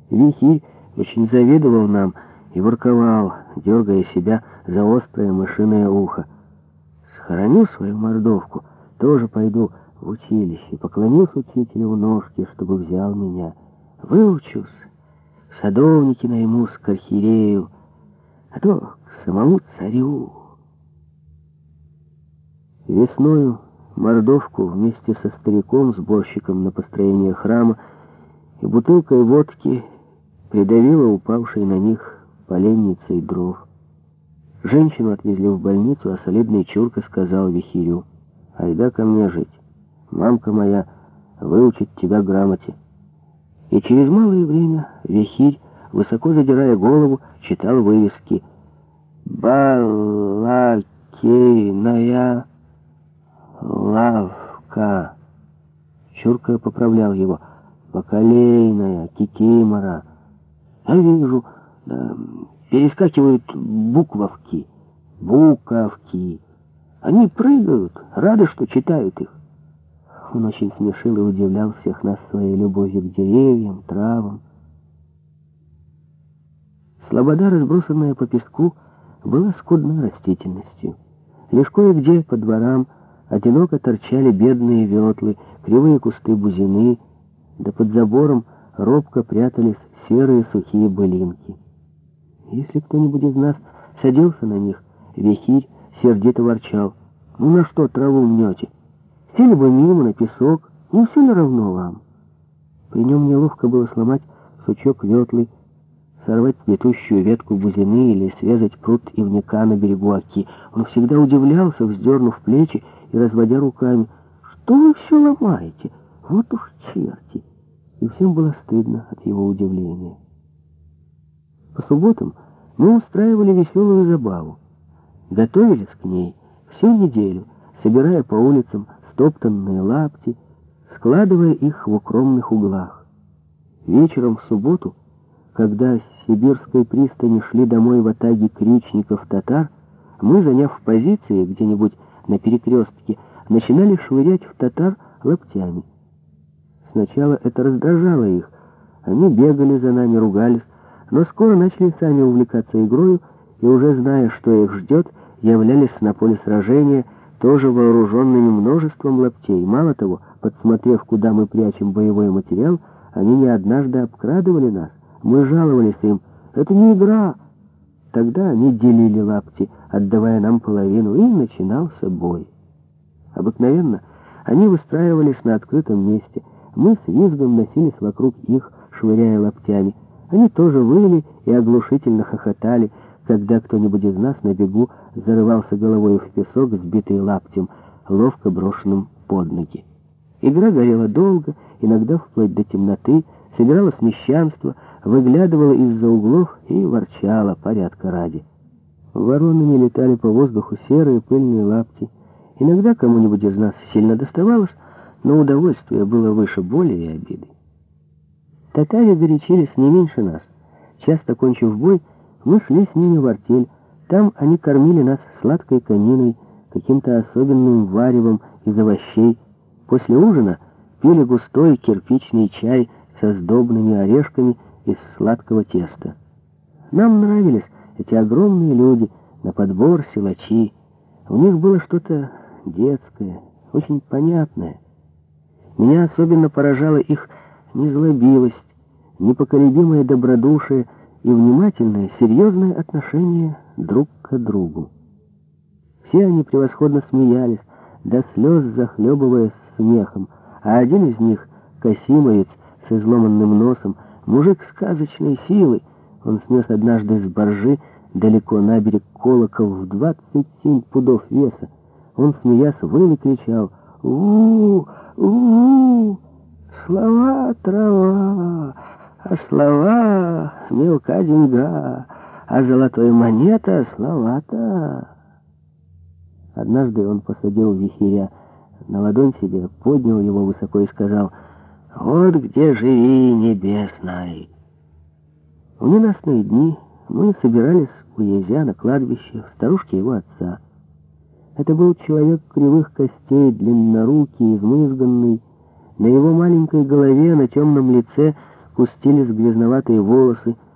Вихирь очень завидовал нам и ворковал, дергая себя за острое мышиное ухо. Схороню свою мордовку, тоже пойду в училище, поклонюсь учителю у ножки, чтобы взял меня. Выучусь, в садовники наймусь к архиерею, а то к самому царю. Весною мордовку вместе со стариком, сборщиком на построение храма, и бутылкой водки придавила упавшей на них поленницей дров. Женщину отвезли в больницу, а солидный Чурка сказал Вихирю: «Айда ко мне жить. Мамка моя выучит тебя грамоте». И через малое время Вихирь, высоко задирая читал вывески: «Балакейная лавка». Чурка поправлял его: «Бакалейная, кикимора». Я вижу, да, перескакивают буковки. Они прыгают, рады, что читают их. Он очень смешил и удивлял всех нас своей любовью к деревьям, травам. Слобода, разбросанная по песку, была скудна растительностью. Лишь кое-где по дворам одиноко торчали бедные ветлы, кривые кусты бузины, да под забором робко прятались серые сухие былинки. Если кто-нибудь из нас садился на них, Вихирь сердито ворчал: «Ну на что траву мнете? Сели бы мимо на песок, не все ли равно вам?» При нем неловко было сломать сучок ветлы, сорвать цветущую ветку бузины или срезать прут ивника на берегу Оки. Он всегда удивлялся, вздернув плечи и разводя руками: «Что вы все ломаете? Вот уж черти!» И всем было стыдно от его удивления. По субботам мы устраивали веселую забаву. Готовились к ней всю неделю, собирая по улицам стоптанные лапти, складывая их в укромных углах. Вечером в субботу, когда с сибирской пристани шли домой ватаги крючников-татар, мы, заняв позиции где-нибудь на перекрестке, начинали швырять в татар лаптями. Сначала это раздражало их. Они бегали за нами, ругались, но скоро начали сами увлекаться игрою и, уже зная, что их ждет, являлись на поле сражения, тоже вооруженными множеством лаптей. Мало того, подсмотрев, куда мы прячем боевой материал, они не однажды обкрадывали нас. Мы жаловались им: «Это не игра». Тогда они делили лапти, отдавая нам половину, и начинался бой. Обыкновенно они выстраивались на открытом месте. Мы с визгом носились вокруг их, швыряя лаптями. Они тоже выли и оглушительно хохотали, когда кто-нибудь из нас на бегу зарывался головой в песок, сбитый лаптем, ловко брошенным под ноги. Игра горела долго, иногда вплоть до темноты, собиралось мещанство, выглядывало из-за углов и ворчало порядка ради. Воронами летали по воздуху серые пыльные лапти. Иногда кому-нибудь из нас сильно доставалось, но удовольствие было выше боли и обиды. Татаре горячились не меньше нас. Часто, кончив бой, мы шли с ними в артель. Там они кормили нас сладкой кониной, каким-то особенным варевом из овощей. После ужина пили густой кирпичный чай со сдобными орешками из сладкого теста. Нам нравились эти огромные люди, на подбор силачи. У них было что-то детское, очень понятное. Меня особенно поражала их незлобивость, непоколебимое добродушие и внимательное, серьезное отношение друг к другу. Все они превосходно смеялись, до слез захлебываясь смехом, а один из них, косимовец с изломанным носом, мужик сказочной силы, он снес однажды с баржи далеко на берег колокол в 27 пудов веса. Он, смеясь, выл и кричал: «У-у-у! У-у-у! Слова трава, а слова мелка деньга, а золотой монета слова-то». Однажды он посадил Вихиря на ладонь себе, поднял его высоко и сказал: «Вот где живи, небесной». В ненастные дни мы собирались у Езя на кладбище в старушке его отца. Это был человек кривых костей, длиннорукий, измызганный. На его маленькой голове, на темном лице спустились грязноватые волосы,